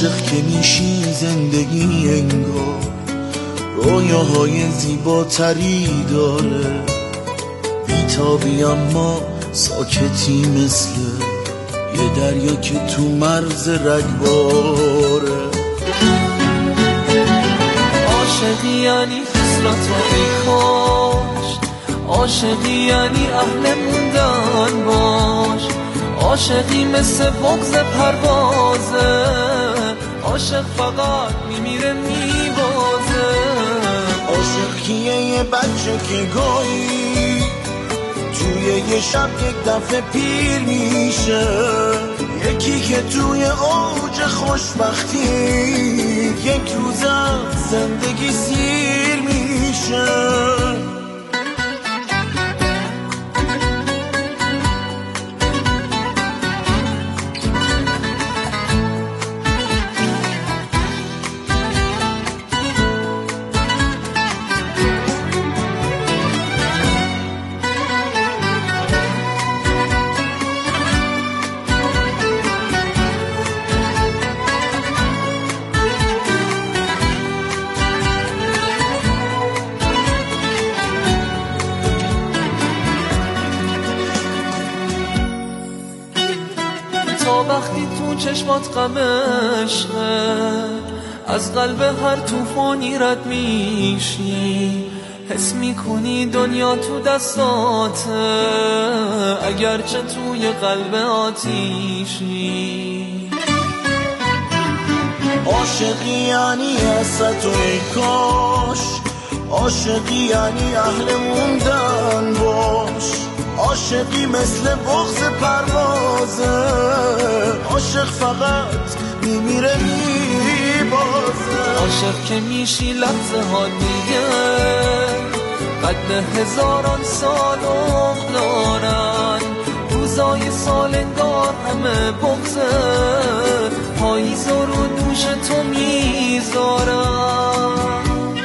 عاشق که میشی زندگی انگار رویاهای زیباتری داره، بیتابی اما ساکتی مثل یه دریا که تو مرز رگباره. عاشقی یعنی حسرت و ای کاش، عاشقی یعنی اهل موندن باش، عاشقی مثل بغض پروازه، عاشق فقط میمیره میبازه. عاشق کیه؟ یه بچه که گاهی توی یه شب یک دفعه پیر میشه، یکی که توی اوج خوشبختی یک روز زندگی سیر میشه. وقتی تو چشمات غم عشقه، از قلب هر طوفانی رد میشی، حس میکنی دنیا تو دستاته اگرچه توی قلب آتیشی. عاشقی یعنی حسرت و ای کاش، عاشقی یعنی اهل موندن باش، عاشقی مثل بغض پروازه، عاشق فقط میمیره میبازه. عاشق که میشی لحظه ها دیگه قد هزاران سال عمر دارن، روزای سال انگار همه بغضه، پاییز رو دوش تو میذارن.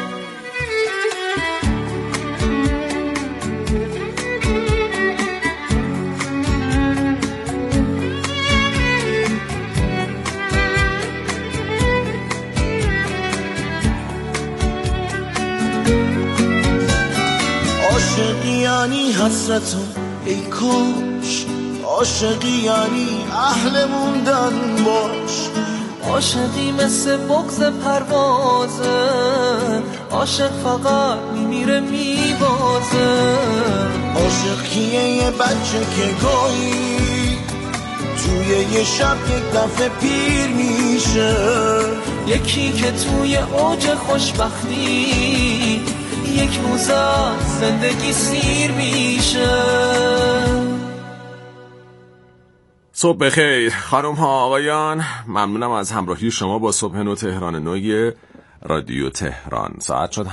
عاشقی یعنی حسرت و ای کاش، عاشقی یعنی اهل موندن باش، عاشقی مثل بغض پروازه، عاشق فقط میمیره میبازه. عاشق کیه؟ یه بچه که گاهی توی یه شب یک دفعه پیر میشه، یکی که توی اوج خوشبختی یک روز زندگی سیر میشه. صبح بخیر خانم ها آقایان، ممنونم از همراهی شما با صبح نو تهران نوی رادیو تهران. ساعت شد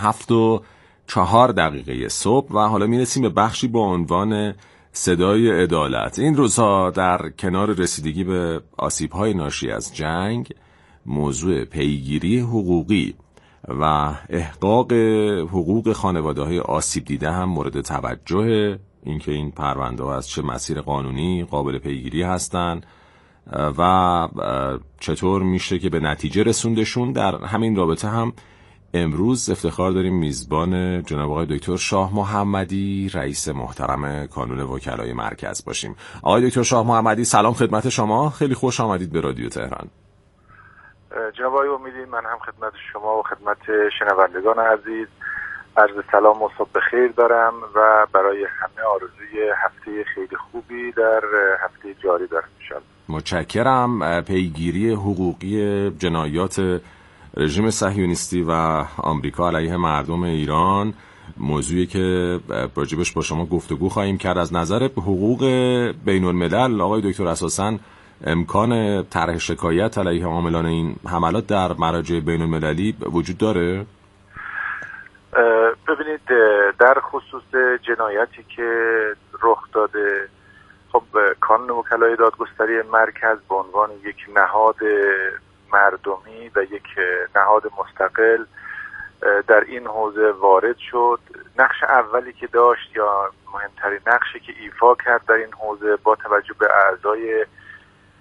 7:04 صبح و حالا میرسیم به بخشی با عنوان صدای عدالت. این روزها در کنار رسیدگی به آسیب‌های ناشی از جنگ، موضوع پیگیری حقوقی و احقاق حقوق خانواده‌های آسیب دیده هم مورد توجه. اینکه این پرونده ها از چه مسیر قانونی قابل پیگیری هستند و چطور میشه که به نتیجه رسوندشون. در همین رابطه هم امروز افتخار داریم میزبان جناب آقای دکتر شاه محمدی، رئیس محترم کانون وکلای مرکز باشیم. آقای دکتر شاه محمدی سلام خدمت شما، خیلی خوش آمدید به رادیو تهران. جناب آقای امیدی، من هم خدمت شما و خدمت شنوندگان عزیز عرض سلام و صبح بخیر دارم و برای همه آرزوی هفته خیلی خوبی در هفته جاری دارم انشاءالله. متشکرم. پیگیری حقوقی جنایات رژیم صهیونیستی و آمریکا علیه مردم ایران موضوعی که راجبش با شما گفتگو خواهیم کرد. از نظر حقوق بین الملل آقای دکتر اساساً امکان طرح شکایت علیه عاملان این حملات در مراجع بین المللی وجود داره؟ ببینید، در خصوص جنایتی که رخ داده، خب کانون وکلای دادگستری مرکز به عنوان یک نهاد مردمی و یک نهاد مستقل در این حوزه وارد شد. نقش اولی که داشت یا مهمترین نقشی که ایفا کرد در این حوزه با توجه به اعضای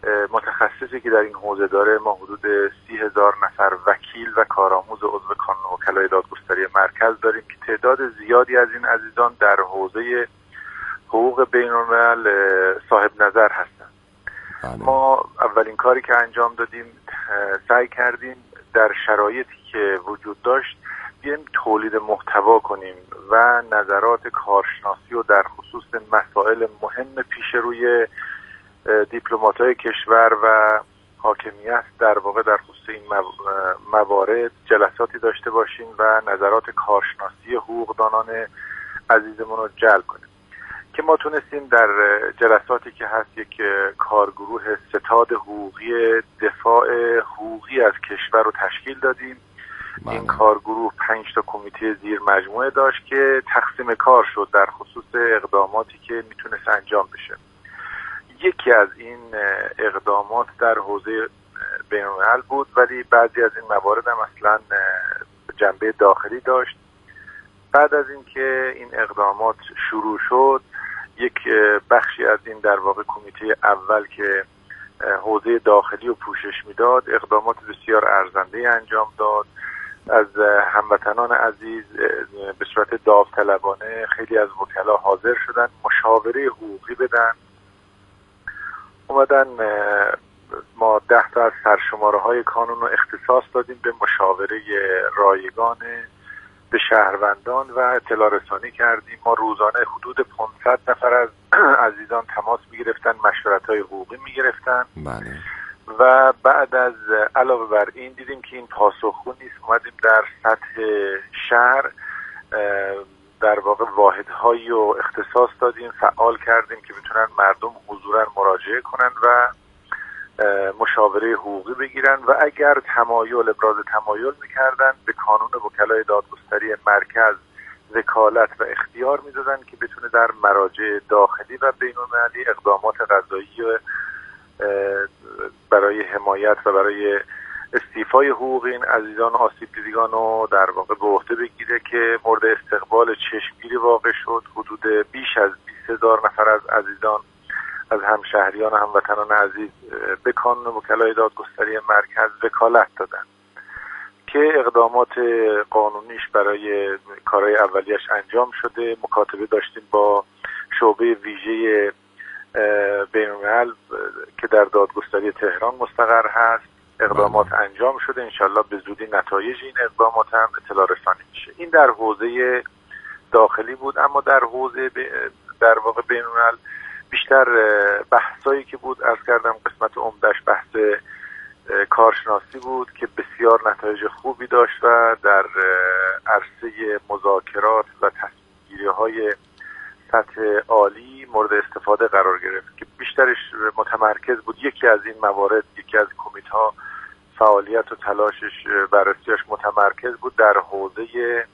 متخصصی که در این حوزه داره. ما حدود 30,000 نفر وکیل و کارآموز عضو کانون وکلای دادگستری مرکز داریم که تعداد زیادی از این عزیزان در حوزه حقوق بین‌الملل صاحب نظر هستند. ما اولین کاری که انجام دادیم سعی کردیم در شرایطی که وجود داشت بیایم تولید محتوا کنیم و نظرات کارشناسی و در خصوص مسائل مهم پیش روی دیپلمات‌های کشور و حاکمیت در واقع در خصوص این موارد جلساتی داشته باشیم و نظرات کارشناسی حقوقدانان عزیزمون رو جلب کنیم که ما تونستیم در جلساتی که هست یک کارگروه ستاد حقوقی دفاع حقوقی از کشور رو تشکیل دادیم. این کارگروه 5 تا کمیته زیر مجموعه داشت که تقسیم کار شد در خصوص اقداماتی که میتونست انجام بشه. یکی از این اقدامات در حوزه بین‌الملل بود، ولی بعضی از این موارد هم اصلا جنبه داخلی داشت. بعد از اینکه این اقدامات شروع شد، یک بخشی از این در واقع کمیته اول که حوزه داخلی رو پوشش میداد اقدامات بسیار ارزنده انجام داد. از هموطنان عزیز به صورت داوطلبانه خیلی از وکلا حاضر شدن مشاوره حقوقی بدن. اومدن ما 10 تا از سرشماره‌های کانون رو اختصاص دادیم به مشاوره رایگان به شهروندان و اطلاع رسانی کردیم. ما روزانه حدود 500 نفر از عزیزان تماس می‌گرفتن، مشورت‌های حقوقی می‌گرفتن. بله. و بعد از علاوه بر این دیدیم که این پاسخگو نیست. اومدیم در سطح شهر در واقع واحدهایی رو اختصاص دادیم، فعال کردیم که بتونن مردم حضوراً مراجعه کنن و مشاوره حقوقی بگیرن و اگر ابراز تمایل میکردن به کانون وکلای دادگستری مرکز وکالت و اختیار میدادن که بتونه در مراجع داخلی و بین‌المللی اقدامات قضایی برای حمایت و برای استیفای حقوق این عزیزان آسیب دیدگان رو در واقع به عهده بگیره که مورد استقبال چشمگیری واقع شد. حدود بیش از 20,000 نفر از عزیزان از همشهریان و هموطنان عزیز به کانون وکلای دادگستری مرکز وکالت دادن که اقدامات قانونیش برای کارهای اولیش انجام شده. مکاتبه داشتیم با شعبه ویژه بین‌الملل که در دادگستری تهران مستقر هست. اقدامات انجام شده، انشالله به زودی نتایج این اقدامات هم اطلاع رسانی میشه. این در حوزه داخلی بود. اما در حوزه در واقع بین‌الملل بیشتر بحثایی که بود، عرض کردم قسمت عمده‌اش بحث کارشناسی بود که بسیار نتایج خوبی داشت و در عرصه مذاکرات و تصمیم‌گیری‌های سطح عالی مورد استفاده قرار گرفت که بیشترش متمرکز بود. یکی از این موارد، یکی از کمیته‌ها فعالیت و تلاشش بررسیش متمرکز بود در حوزه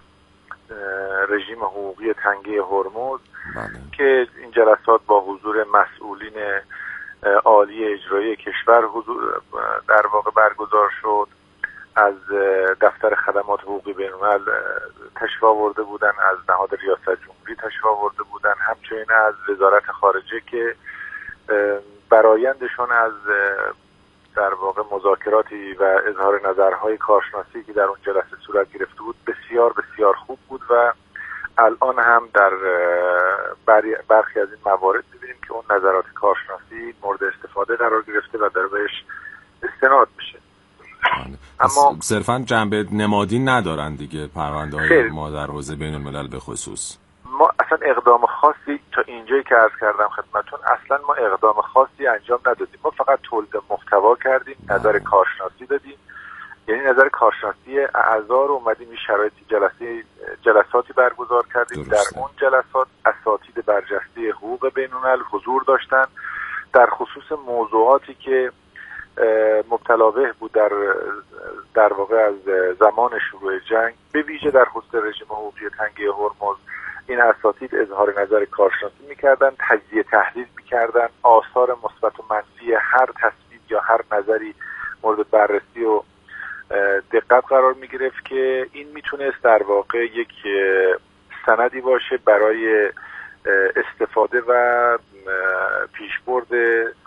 رژیم حقوقی تنگه هرمز که این جلسات با حضور مسئولین عالی اجرایی کشور در واقع برگزار شد. از دفتر خدمات حقوقی بین‌الملل تشریف آورده بودن، از نهاد ریاست جمهوری تشریف آورده بودن، همچنین از وزارت خارجه که برآیندشون از در واقع مذاکراتی و اظهار نظرهای کارشناسی که در اون جلسه صورت گرفته بود بسیار بسیار خوب بود و الان هم در برخی از این موارد می‌بینیم که اون نظرات کارشناسی مورد استفاده قرار گرفته و در بهش استناد میشه. اما صرفاً جنبه نمادین ندارن دیگه پرونده‌های ما در حوزه بین‌الملل به خصوص. ما اصلا اقدام خاصی تا اینجایی که عرض کردم خدمتتون اصلا ما اقدام خاصی انجام ندادیم. ما فقط تولید محتوا کردیم، نظر کارشناسی دادیم. یعنی نظر کارشناسی اعضا رو اومدیم این شرایط جلساتی برگزار کردیم. درسته. در اون جلسات اساتید برجسته حقوق بین‌الملل حضور داشتن در خصوص موضوعاتی که مبتلا به بود در واقع از زمان شروع جنگ، به ویژه در خصوص رژیم حقوقی تنگه هرمز. این اساتید اظهار نظر کارشناسی می‌کردن، تجزیه تحلیل می‌کردن، آثار مثبت و منفی هر تصویب یا هر نظری مورد بررسی و دقت قرار می‌گرفت که این میتونست در واقع یک سندی باشه برای استفاده و پیشبرد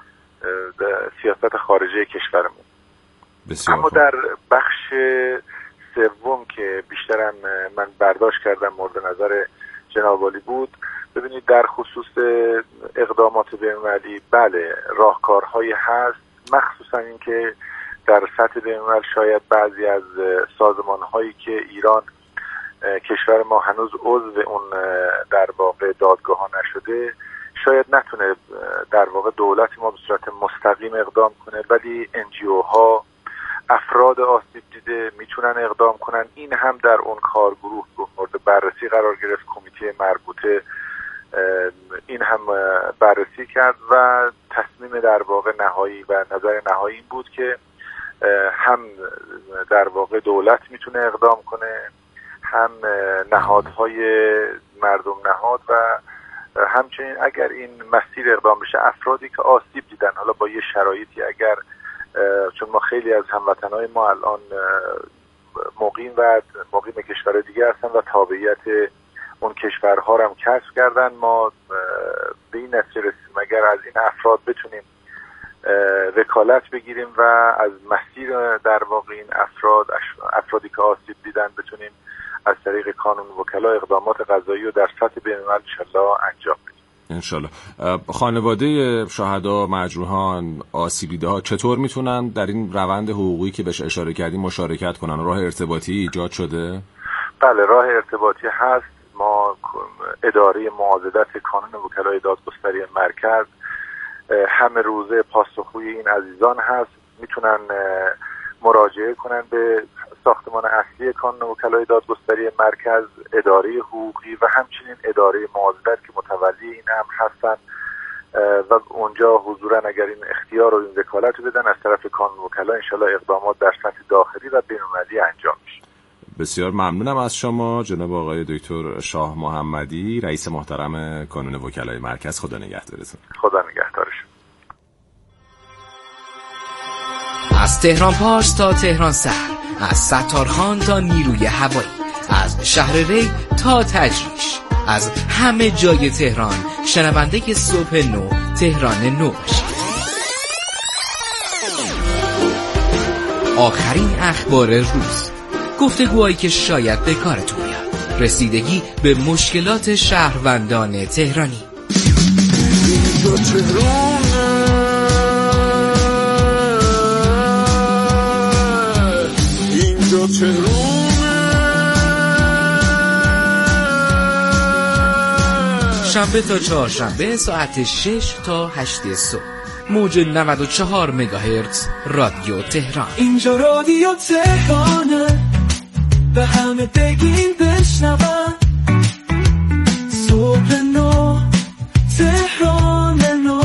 سیاست خارجی کشورمون. اما در بخش سوم که بیشترم من برداشت کردم مورد نظر جناب عالی بود، ببینید در خصوص اقدامات بین‌المللی بله راهکارهایی هست، مخصوصا اینکه در سطح بین‌الملل شاید بعضی از سازمان‌هایی که ایران کشور ما هنوز عضو اون در واقع دادگاه‌ها نشده، شاید نتونه در واقع دولت ما به صورت مستقیم اقدام کنه، ولی NGO ها، افراد آسیب دیده میتونن اقدام کنن. این هم در اون کارگروه مورد بررسی قرار گرفت، کمیته مربوطه این هم بررسی کرد و تصمیم در واقع نهایی و نظر نهایی این بود که هم در واقع دولت میتونه اقدام کنه، هم نهادهای مردم نهاد و همچنین اگر این مسیر اقدام بشه افرادی که آسیب دیدن، حالا با یه شرایطی، اگر چون ما خیلی از هموطنهای ما الان مقیم کشور دیگه هستن و تابعیت اون کشورها رو هم کسب کردن، ما به این نتیجه رسیدیم اگر از این افراد بتونیم وکالت بگیریم و از مسیر در واقع این افرادی که آسیب دیدن بتونیم از طریق کانون وکلا اقدامات قضایی رو در سطح بین‌الملل انشالله انجام بدیم. انشالله. خانواده شهدا، مجروحان، آسیب دیده‌ها چطور میتونن در این روند حقوقی که بهش اشاره کردیم مشارکت کنن؟ راه ارتباطی ایجاد شده؟ بله، راه ارتباطی هست. ما اداره معاضدت کانون وکلای دادگستری مرکز همه روزه پاسخگوی این عزیزان هست، میتونن مراجعه کنن به ساختمان اصلی کانون وکلای دادگستری مرکز، اداره حقوقی و همچنین اداره معاضدت که متولی این امر هستن و اونجا حضورا اگر این اختیار و این وکالت رو بدن از طرف کانون وکلا انشالله اقدامات در سطح داخلی و بین‌المللی انجام میشه. بسیار ممنونم از شما جناب آقای دکتر شاه محمدی، رئیس محترم کانون وکلای مرکز. خدا نگهدارتون. خدا نگهدارش. از تهران پارس تا تهران سهر، از ستارخان تا نیروی هوایی، از شهر ری تا تجریش، از همه جای تهران شنونده صبح نو تهران نو باشید. آخرین اخبار روز، گفتگوهایی که شاید به کارتون بیاد، رسیدگی به مشکلات شهروندان تهرانی. شنبه تا چهارشنبه ساعت 6 تا 8 صبح، موج 94 مگاهرتز رادیو تهران. اینجا رادیو تهرانه، به همه بگین بشنون، صبح نو تهران نو،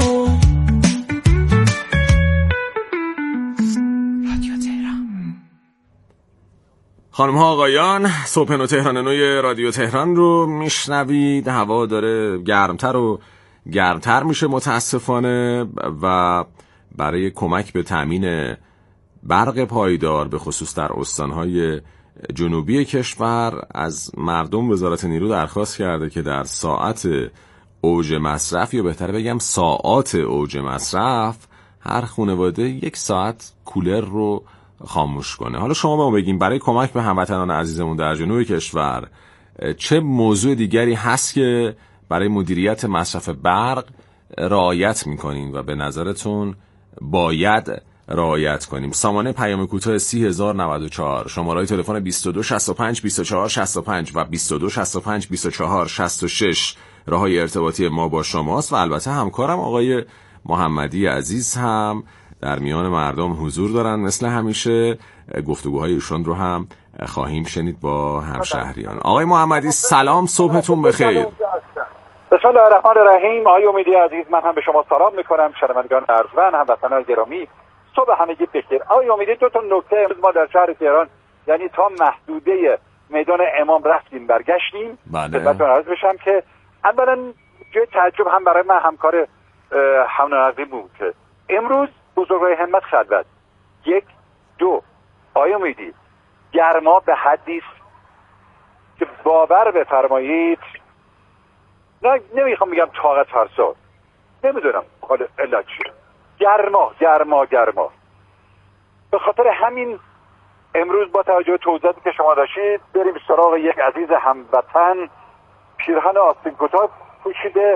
رادیو تهران. خانم ها آقایان، صبح نو تهران نوی رادیو تهران رو میشنوید. هوا داره گرمتر و گرمتر میشه متاسفانه و برای کمک به تامین برق پایدار به خصوص در استانهای جنوبی کشور از مردم وزارت نیرو درخواست کرده که در ساعت اوج مصرف، یا بهتره بگم ساعات اوج مصرف، هر خانواده 1 ساعت کولر رو خاموش کنه. حالا شما به ما بگیم برای کمک به هموطنان عزیزمون در جنوب کشور چه موضوع دیگری هست که برای مدیریت مصرف برق رعایت میکنین و به نظرتون باید رعایت کنیم؟ سامانه پیام کوتاه 30094، شماره‌های تلفن 22 65 24 65 و 22 65 24 66 راههای ارتباطی ما با شماست و البته همکارم آقای محمدی عزیز هم در میان مردم حضور دارن. مثل همیشه گفتگوهای ایشون رو هم خواهیم شنید با همشهریان. آقای محمدی سلام، صبحتون بخیر. بسم الله الرحمن الرحیم. آقای امیدی عزیز، من هم به شما سلام میکنم. شنوندگان ارجمند، هموطنان گرامی، صبح همگی بخیر. آقای امیدی، 2 تا نکته ما در شهر تهران، یعنی تا محدوده میدان امام رفتیم برگشتیم. خدمتتون عرض بشم که اولا جای تعجب هم برای من همکار حمل و نقل بود که امروز بزرگوار همت خلوت 1 2 آقای امیدی گرما به حدی است که باور بفرمایید نمیخوام بگم طاقت فرسا، نمیدونم حالا علت چیه. گرما. به خاطر همین امروز با توجه به توضیحاتی که شما داشتید بریم سراغ یک عزیز هموطن، پیرهن آستین کوتاه پوشیده،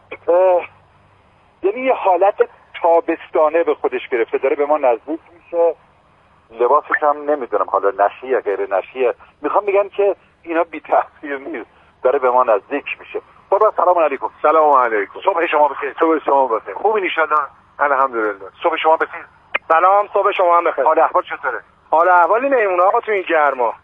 یعنی یه حالت تابستانه به خودش گرفته، داره به ما نزدیک میشه. لباسش هم نمیدونم حالا نشی یا غیر نشیه، میخوام بگم که اینا بی تاثیر نیست، داره به ما نزدیک میشه. بابا سلام علیکم. سلام علیکم. صبح شما بخیر. صبح شما بخیر. خوبی نشادن؟ الحمدلله. صبح شما بخیر. سلام، صبح شما هم بخیر. حال احوال چطوره؟ حال احوالی میمونه آقا تو این گرما.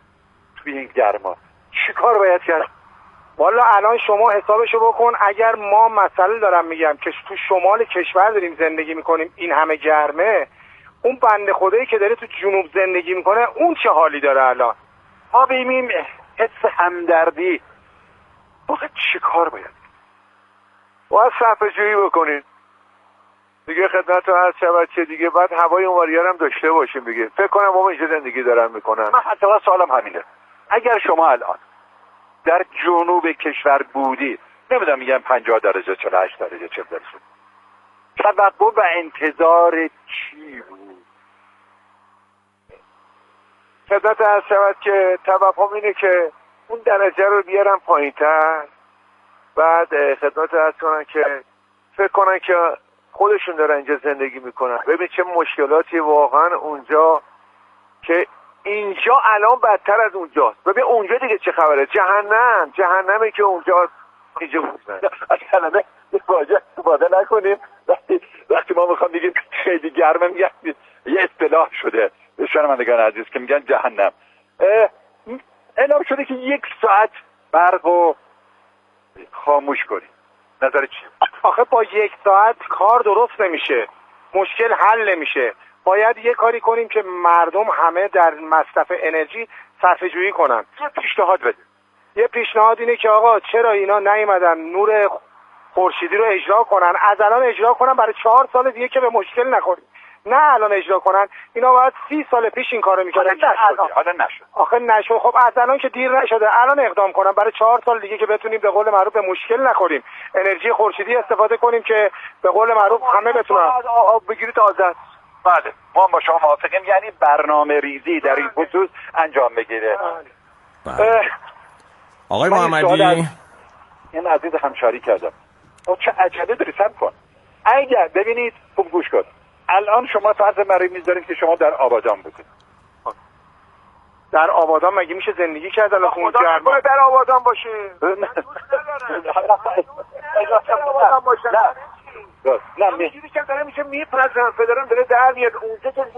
چی کار باید کرد؟ والا الان شما حسابشو بکن، اگر ما مسئله دارم میگم که تو شمال کشور داریم زندگی میکنیم این همه گرمه، اون بنده خدایی که داره تو جنوب زندگی میکنه اون چه حالی داره الان؟ ها بیمیم حس همدردی. واقعا چی کار باید صرفه جویی بکنین دیگه، خدمت رو عرض شود که دیگه بعد هوای اون وریا هم داشته باشیم دیگه. فکر کنم ما اینجا زندگی دارن میکنن. من حتی سوالم همینه، اگر شما الان در جنوب کشور بودی، نمیدونم میگم 50 درجه 48 درجه 40 درجه، توقع و انتظار چی بود؟ خدمت عرض شود که توقعم اینه که اون درجه رو بیارن پایین‌تر، بعد خدمت عرض کنن که فکر کنن که خودشون دارن اینجا زندگی میکنن. ببین چه مشکلاتی واقعا اونجا، که اینجا الان بدتر از اونجاست. ببین اونجا دیگه چه خبره، جهنمی که اونجا اینجا بودن. اصلا واژه استفاده نکنیم وقتی ما میخوام بگیم خیلی گرمه، میگن یه اصطلاح شده شنوندگان عزیز که میگن جهنم. اعلام شده که 1 ساعت برقو خاموش کنیم. نظر چیه؟ آخه با 1 ساعت کار درست نمیشه، مشکل حل نمیشه. باید یه کاری کنیم که مردم همه در مصرف انرژی صرفه جویی کنن. یه پیشنهاد اینه که آقا چرا اینا نیومدن نور خورشیدی رو اجرا کنن، از الان اجرا کنن برای 4 سال دیگه که به مشکل نخوریم. نه الان اجرا کنن، اینا باید 30 سال پیش این کارو میکردن. حالا نشد. آخه نشد. خب از الان که دیر نشده، الان اقدام کنن برای 4 سال دیگه که بتونیم به قول معروف به مشکل نخوریم، انرژی خورشیدی استفاده کنیم که به قول معروف همه بتونن آب بگیرید تازه. بله ما با شما موافقیم، یعنی برنامه ریزی در این خصوص انجام بگیره. آقای محمدی، این عزیز همشاری کردم چه عجله داری، سب کن. اگر ببینید خوب گوش کن، الان شما فرض مری میذارید که شما در آبادان بودید. در آبادان مگه میشه زندگی کرد؟ الان خون گرما در آبادان باشه. نه میگی که داره میشه میپرزن فدرال داره در میاد اونجا تو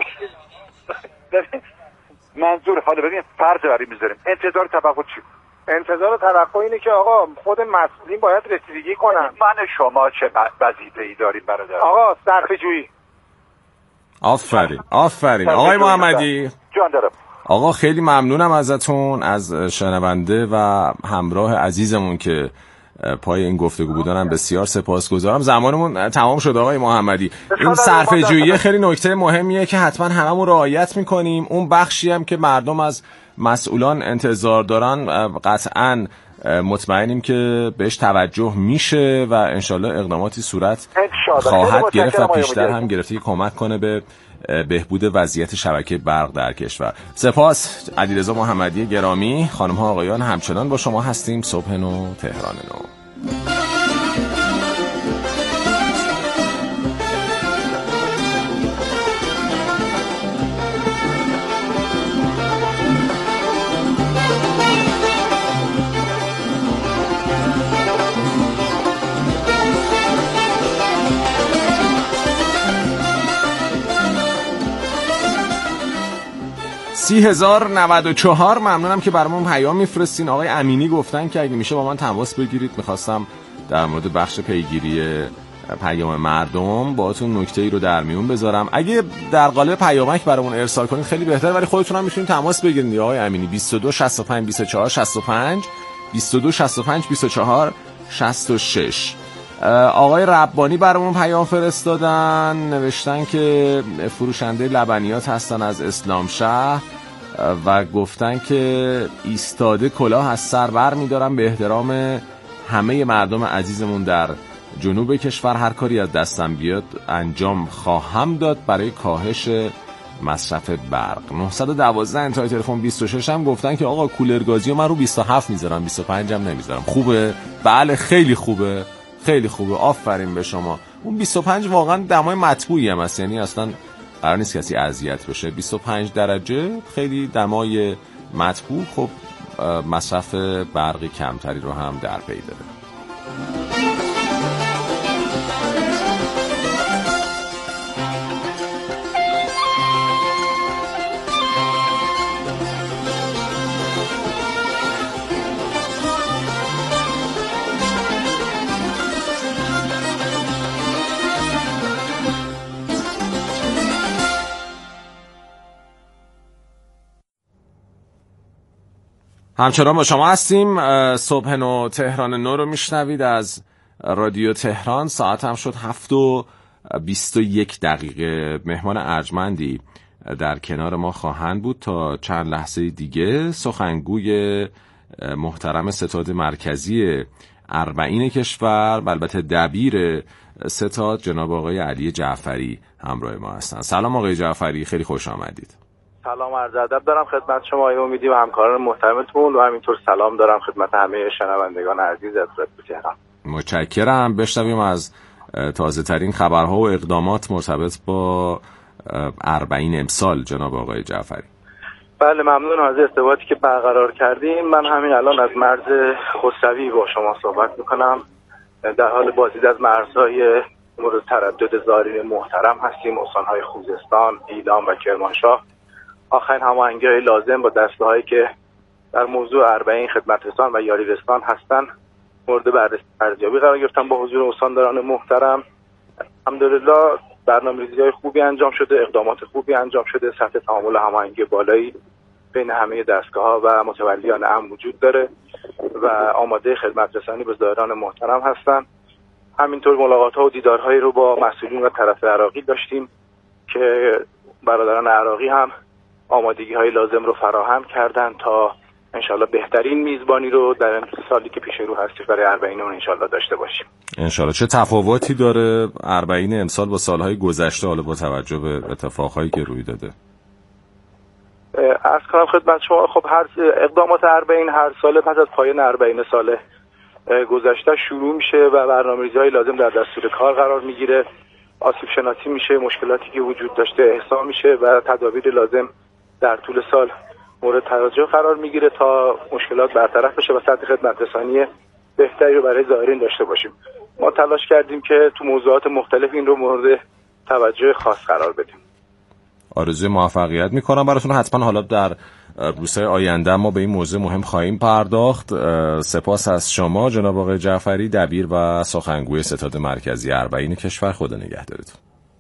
منظور. حالا ببین فرض بری میذاریم، انتظار توقع چی؟ انتظار توقع اینه که آقا خود مسئولین باید رسیدگی کنن. من شما چه وظیفه‌ای داریم برادر؟ آقا صرفه جویی. آفرین آقای محمدی جان دارم. آقا خیلی ممنونم ازتون، از شنونده و همراه عزیزمون که پای این گفتگو بودنم بسیار سپاسگزارم. زمانمون تمام شد آقای محمدی. این صرفه جویی خیلی نکته مهمیه که حتما هممون رعایت میکنیم. اون بخشی هم که مردم از مسئولان انتظار دارن قطعاً مطمئنیم که بهش توجه میشه و انشالله اقداماتی صورت خواهد گرفت و پیشتر هم گرفته که کمک کنه به بهبود وضعیت شبکه برق در کشور. سپاس. علیرضا محمدی گرامی، خانم ها آقایان، همچنان با شما هستیم. صبح نو، تهران نو. 30,094 ممنونم که برامون پیام میفرستین. آقای امینی گفتن که اگه میشه با من تماس بگیرید، میخواستم در مورد بخش پیگیری پیام مردم باهاتون نکته‌ای رو در میون بذارم. اگه در قالب پیامک برامون ارسال کنید خیلی بهتره، ولی خودتون هم میتونید تماس بگیرید. آقای امینی 22 65 24 65 22 65 24 66. آقای ربانی برامون پیام فرستادن، نوشتن که فروشنده لبنیات هستن از اسلام شهر و گفتن که ایستاده کلاه از سر بر می‌دارم به احترام همه مردم عزیزمون در جنوب کشور هر کاری از دستم بیاد انجام خواهم داد برای کاهش مصرف برق. 912 انتهای تلفن 26 هم گفتن که آقا کولرگازی رو من رو 27 میذارم، 25 هم نمیذارم. خوبه؟ بله خیلی خوبه، خیلی خوبه، آفرین به شما. اون 25 واقعا دمای مطبوعی هم هست، یعنی اصلا قرار نیست کسی اذیت بشه. 25 درجه خیلی دمای مطبوع، خب مصرف برق کمتری رو هم در پی داره. همچنان با شما هستیم. صبح نو تهران نو رو میشنوید از رادیو تهران. ساعت هم شد 7:21 دقیقه. مهمان ارجمندی در کنار ما خواهند بود تا چند لحظه دیگه. سخنگوی محترم ستاد مرکزی اربعین کشور و البته دبیر ستاد جناب آقای علی جعفری همراه ما هستند. سلام آقای جعفری، خیلی خوش آمدید. سلام عرض ادب دارم خدمت شما آقای امیدی و همکاران محترمتون و همینطور سلام دارم خدمت همه شنوندگان عزیز از رادیو تهران. متشکرم. بشنویم از تازه ترین خبرها و اقدامات مرتبط با اربعین امسال جناب آقای جعفری. بله ممنون از ارتباطی که برقرار کردیم. من همین الان از مرز خسروی با شما صحبت میکنم. در حال بازدید از مرزهای مورد تردد زائرین محترم هستیم، استانهای خوزستان، ایلام و کرمانشاه. آخرین هماهنگی‌های لازم با دسته‌هایی که در موضوع اربعین خدمترسان و یاریرسان هستند مورد بررسی ارزیابی قرار گرفتن با حضور استانداران محترم. الحمدلله برنامه‌ریزی‌های خوبی انجام شده، اقدامات خوبی انجام شده، سطح تعامل و هماهنگی بالایی بین همه دستگاه‌ها و متولیان امر وجود داره و آماده خدمترسانی به زائران محترم هستند. همینطور ملاقات‌ها و دیدارهایی رو با مسئولین و طرف عراقی داشتیم که برادران عراقی هم آمادگی‌های لازم رو فراهم کردن تا انشالله بهترین میزبانی رو در سالی که پیش رو هستش برای اربعین اون انشالله داشته باشیم. انشالله. چه تفاوتی داره اربعین امسال با سالهای گذشته حالا با توجه به اتفاقهایی که روی داده؟ عرض کنم خدمت شما خب هر اقدامات اربعین هر ساله پس از پایان اربعین سال گذشته شروع میشه و برنامه‌ریزی‌های لازم در دستور کار قرار میگیره، آسیب شناسی میشه، مشکلاتی که وجود داشته احصا میشه و تدابیر لازم در طول سال مورد توجه قرار میگیره تا مشکلات برطرف بشه و سطح خدمترسانی بهتری رو برای زائرین داشته باشیم. ما تلاش کردیم که تو موضوعات مختلف این رو مورد توجه خاص قرار بدیم. آرزوی موفقیت میکنم براتون. حتما حالا در روزهای آینده ما به این موضوع مهم خواهیم پرداخت. سپاس از شما جناب آقای جعفری، دبیر و سخنگوی ستاد مرکزی اربعین کشور. خدا نگهدارتون.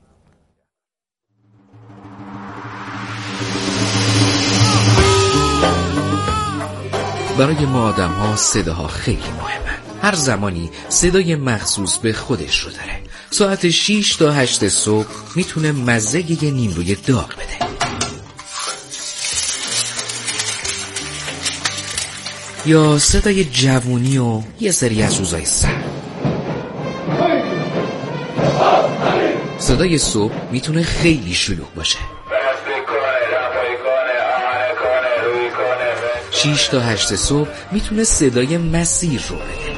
برای ما آدم ها صداها خیلی مهمه. هر زمانی صدای مخصوص به خودش رو داره. ساعت 6 تا 8 صبح میتونه مزه یه نیمروی داغ بده، یا صدای جوونی و یه سری از روزای سر. صدای صبح میتونه خیلی شلوغ باشه. 6 تا 8 صبح میتونه صدای مسیر رو بده.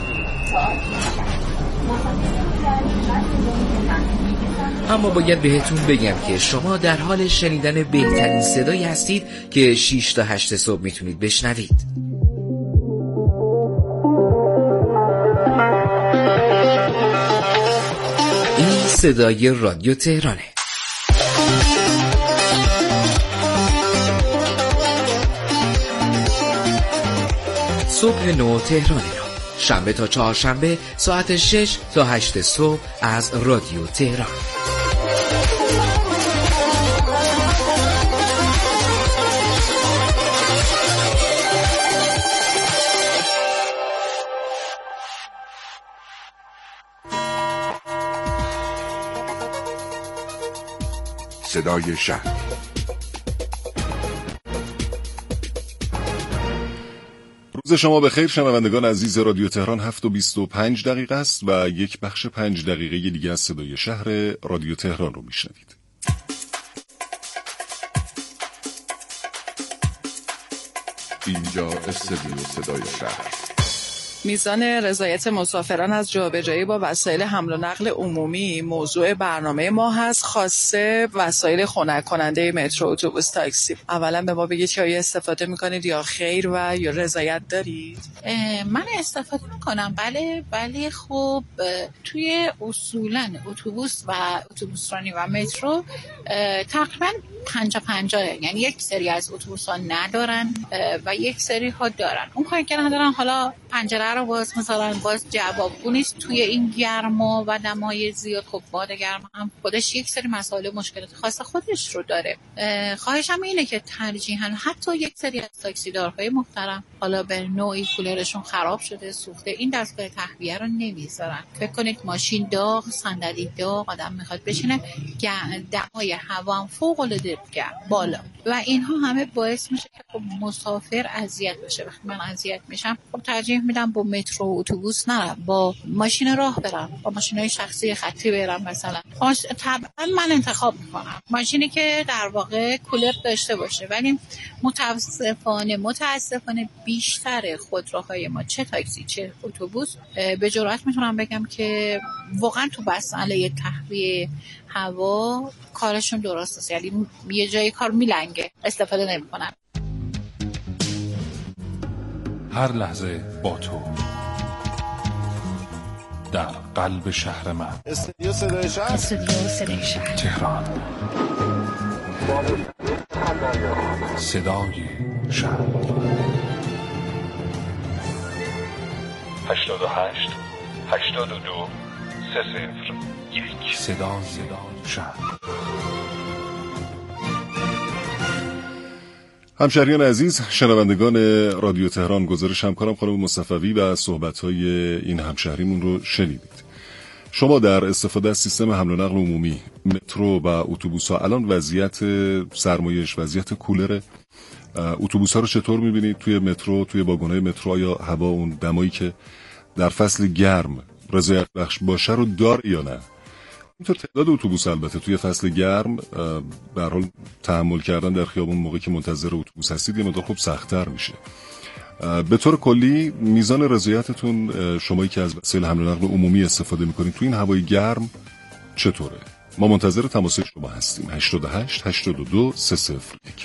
اما باید بهتون بگم که شما در حال شنیدن بهترین صدایی هستید که 6 تا 8 صبح میتونید بشنوید. این صدای رادیو تهرانه. صبح نو تهران نو، شنبه تا چهارشنبه ساعت 6 تا 8 صبح از رادیو تهران. صدای شهر. روز شما به خیر شنوندگان عزیز رادیو تهران 7:25 است و یک بخش 5 دقیقه دیگه از صدای شهر رادیو تهران رو میشنوید. اینجا استودیو صدای شهر. میزان رضایت مسافران از جابجایی با وسایل حمل و نقل عمومی موضوع برنامه ما هست، خاصه وسایل خنک کننده مترو، اتوبوس، تاکسی. اولا به ما بگید که آیا استفاده میکنید یا خیر و یا رضایت دارید؟ من استفاده میکنم، بله. خب توی اصولا اتوبوس و اتوبوسرانی و مترو تقریبا 50-50، یعنی یک سری از اتوبوس ها ندارن و یک سری ها دارن. اون کاری که ندارن حالا پنجره رو باز مثلا باز جوابگو نیست توی این گرما و دمای زیاد. خب باد گرم هم خودش یک سری مسائل مشکلات خاص خودش رو داره. خواهشم اینه که ترجیحاً حتی یک سری از تاکسیدارهای محترم حالا به نوعی کولرشون خراب شده، سوخته، این دستگاه تهویه رو نمیذارن. فکر کنید ماشین داغ، صندلی داغ، آدم میخواد بشینه، دمای هوا هم فوق العاده بالا و اینها همه باعث میشه که خب مسافر اذیت بشه. وقتی من اذیت میشم خب ترجیح میدم با مترو و اتوبوس نرم، با ماشین راه برم، با ماشینای شخصی خطی برم. مثلا طبعا من انتخاب میکنم ماشینی که در واقع کولر داشته باشه، ولی متاسفانه بیشتر خودروهای ما چه تاکسی چه اتوبوس به جرئت میتونم بگم که واقعا تو مسئله تهویه هوا کارشون درست است، یعنی یه جایی کار میلنگه، استفاده نمیکنن. هر لحظه با تو در قلب شهر من. استودیو صدای شهر تهران. صدای شهر 88-82-301 صدای شهر. همشهریان عزیز، شنوندگان رادیو تهران، گزارش همکارم خانم مصطفی و صحبت‌های این همشهریمون رو شنیدید. شما در استفاده از سیستم حمل و نقل عمومی، مترو و اتوبوس‌ها الان وضعیت سرمایش، وضعیت کولر اتوبوس‌ها رو چطور می‌بینید؟ توی مترو، توی واگن‌های مترو یا هوا اون دمایی که در فصل گرم رضایت بخش باشه رو داره یا نه؟ اینطور تعداد اتوبوس البته توی فصل گرم به هر حال تحمل کردن در خیابون موقعی که منتظر اتوبوس هستید یه مقدار خوب سخت‌تر میشه. به طور کلی میزان رضایتتون شمایی که از وسایل حمل و نقل عمومی استفاده میکنید توی این هوای گرم چطوره؟ ما منتظر تماس شما هستیم. 88-82-301.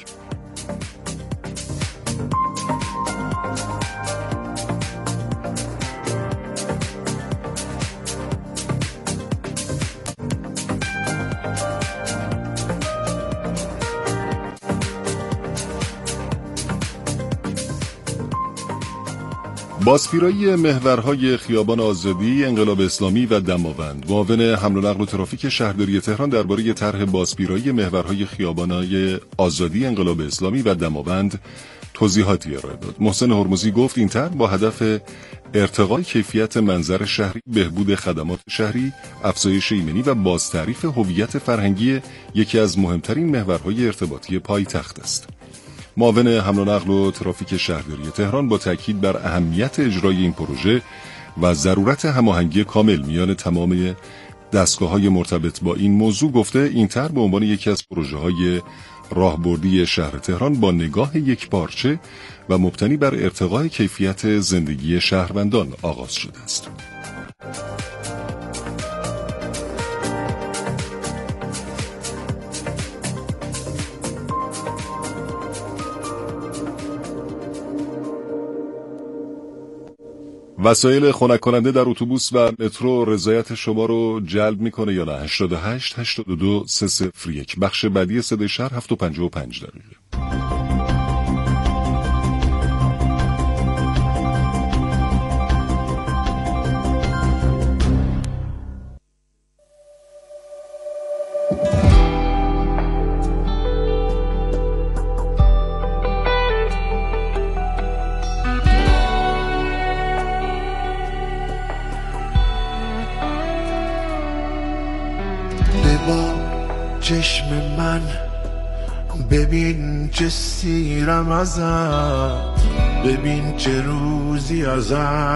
بازپیرایی محورهای خیابان آزادی، انقلاب اسلامی و دماوند، معاون حمل و نقل و ترافیک شهرداری تهران درباره طرح بازپیرایی محورهای خیابان‌های آزادی، انقلاب اسلامی و دماوند توضیحاتی ارائه داد. محسن هرمزی گفت این طرح با هدف ارتقای کیفیت منظر شهری، بهبود خدمات شهری، افزایش ایمنی و بازتعریف هویت فرهنگی یکی از مهمترین محورهای ارتباطی پایتخت است. معاون حمل و نقل و ترافیک شهرداری تهران با تاکید بر اهمیت اجرای این پروژه و ضرورت هماهنگی کامل میان تمام دستگاه‌های مرتبط با این موضوع گفته این طرح به عنوان یکی از پروژه‌های راهبردی شهر تهران با نگاه یکپارچه و مبتنی بر ارتقای کیفیت زندگی شهروندان آغاز شده است. وسایل خنک کننده در اتوبوس و مترو رضایت شما رو جلب میکنه یا نه؟ 88-82-301. بخش بعدی صدای شهر 7:55. چشم من ببین چه سیرم ازت، ببین چه روزی ازم